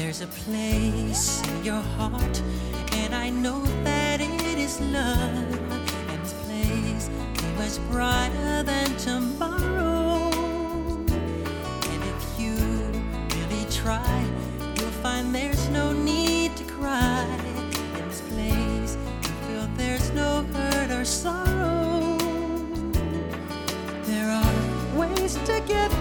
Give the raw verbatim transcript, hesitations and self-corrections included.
There's a place in your heart, and I know that it is love. And this place is much brighter than tomorrow. And if you really try, you'll find there's no need to cry. In this place, you feel there's no hurt or sorrow. There are ways to get